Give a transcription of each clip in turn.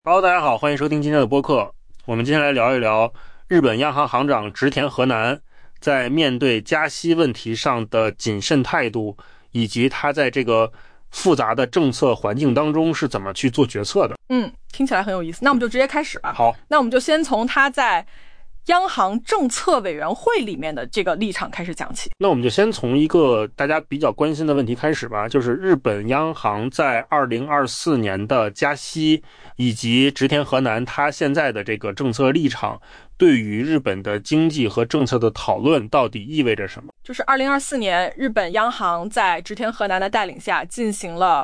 Hello， 大家好，欢迎收听今天的播客。我们今天来聊一聊日本央行行长植田和男在面对加息问题上的谨慎态度，以及他在这个复杂的政策环境当中是怎么去做决策的。 听起来很有意思。那我们就直接开始吧。 好， 那我们就先从他在央行政策委员会里面的这个立场开始讲起。 那我们就先从一个大家比较关心的问题开始吧，就是日本央行在2024年的加息，以及植田和男他现在的这个政策立场对于日本的经济和政策的讨论到底意味着什么。 就是2024年日本央行在植田和男的带领下进行了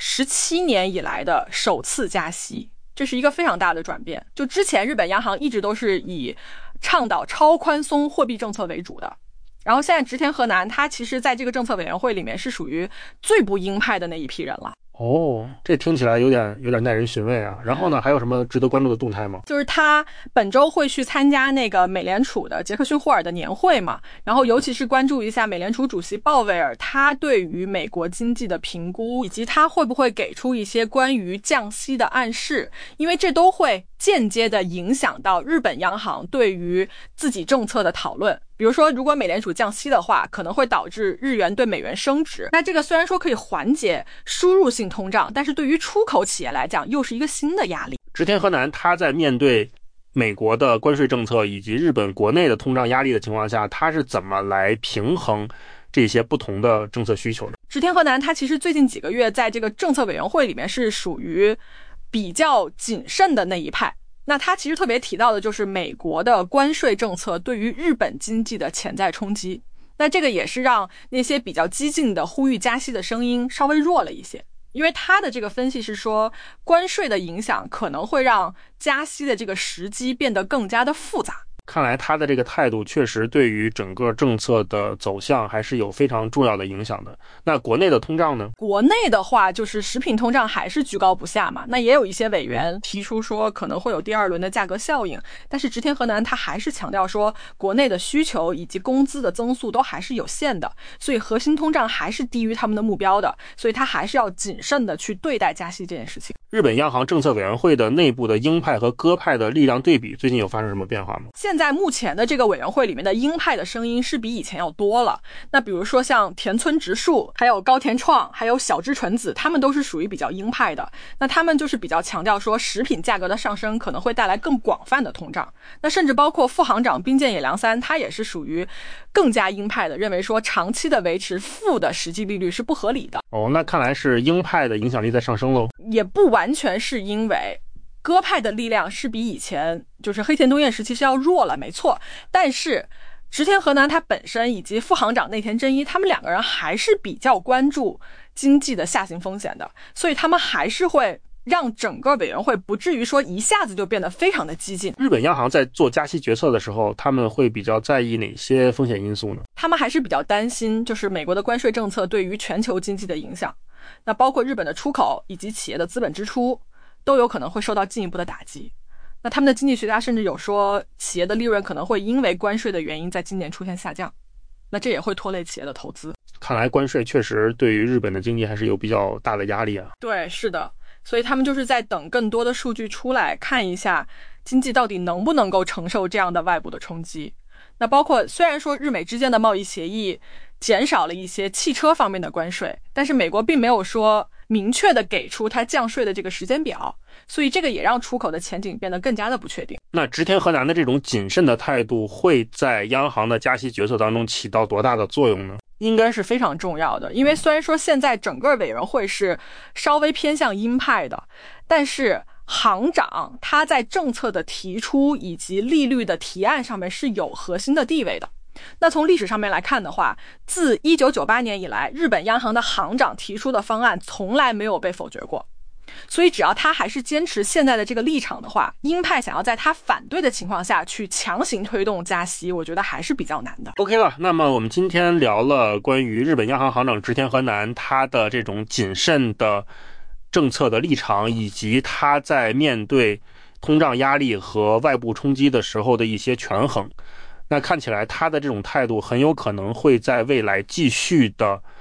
17年以来的首次加息，这是一个非常大的转变。就之前日本央行一直都是以倡导超宽松货币政策为主的，然后现在植田和男他其实在这个政策委员会里面是属于最不鹰派的那一批人了。 这听起来有点耐人寻味啊。然后呢，还有什么值得关注的动态吗？ 就是他本周会去参加那个美联储的杰克逊霍尔的年会嘛，然后尤其是关注一下美联储主席鲍威尔他对于美国经济的评估，以及他会不会给出一些关于降息的暗示，因为这都会间接的影响到日本央行对于自己政策的讨论。比如说如果美联储降息的话，可能会导致日元对美元升值，那这个虽然说可以缓解输入性通胀，但是对于出口企业来讲又是一个新的压力。 植田和男他在面对美国的关税政策以及日本国内的通胀压力的情况下，他是怎么来平衡这些不同的政策需求的？ 植田和男他其实最近几个月在这个政策委员会里面是属于比较谨慎的那一派。那他其实特别提到的就是美国的关税政策对于日本经济的潜在冲击，那这个也是让那些比较激进的呼吁加息的声音稍微弱了一些，因为他的这个分析是说，关税的影响可能会让加息的这个时机变得更加的复杂。 看来他的这个态度确实对于整个政策的走向还是有非常重要的影响的。那国内的通胀呢？ 国内的话就是食品通胀还是居高不下嘛，那也有一些委员提出说可能会有第二轮的价格效应，但是植田和男他还是强调说国内的需求以及工资的增速都还是有限的，所以核心通胀还是低于他们的目标的，所以他还是要谨慎的去对待加息这件事情。 日本央行政策委员会的内部的鹰派和鸽派的力量对比最近有发生什么变化吗？ 现在目前的这个委员会里面的鹰派的声音是比以前要多了，那比如说像田村直树还有高田创还有小芝纯子，他们都是属于比较鹰派的，那他们就是比较强调说食品价格的上升可能会带来更广泛的通胀，那甚至包括副行长滨见野良三他也是属于更加鹰派的，认为说长期的维持负的实际利率是不合理的。 那看来是鹰派的影响力在上升咯。 也不完全是因为鸽派的力量是比以前就是黑田东彦时期是要弱了，没错，但是植田和男他本身以及副行长内田真一他们两个人还是比较关注经济的下行风险的，所以他们还是会让整个委员会不至于说一下子就变得非常的激进。 日本央行在做加息决策的时候，他们会比较在意哪些风险因素呢？ 他们还是比较担心就是美国的关税政策对于全球经济的影响，那包括日本的出口以及企业的资本支出都有可能会受到进一步的打击。那他们的经济学家甚至有说企业的利润可能会因为关税的原因在今年出现下降，那这也会拖累企业的投资。 看来关税确实对于日本的经济还是有比较大的压力啊。 对，是的，所以他们就是在等更多的数据出来，看一下经济到底能不能够承受这样的外部的冲击。那包括虽然说日美之间的贸易协议减少了一些汽车方面的关税，但是美国并没有说明确的给出它降税的这个时间表，所以这个也让出口的前景变得更加的不确定。 那植田和男的这种谨慎的态度会在央行的加息决策当中起到多大的作用呢？ 应该是非常重要的，因为虽然说现在整个委员会是稍微偏向鹰派的，但是行长他在政策的提出以及利率的提案上面是有核心的地位的。那从历史上面来看的话，自1998年以来，日本央行的行长提出的方案从来没有被否决过，所以只要他还是坚持现在的这个立场的话，鹰派想要在他反对的情况下去强行推动加息，我觉得还是比较难的。 OK 了，那么我们今天聊了关于日本央行行长植田和男他的这种谨慎的政策的立场，以及他在面对通胀压力和外部冲击的时候的一些权衡。那看起来他的这种态度很有可能会在未来继续的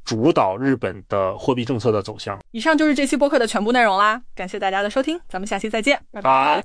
主导日本的货币政策的走向。 以上就是这期播客的全部内容啦，感谢大家的收听，咱们下期再见，拜拜。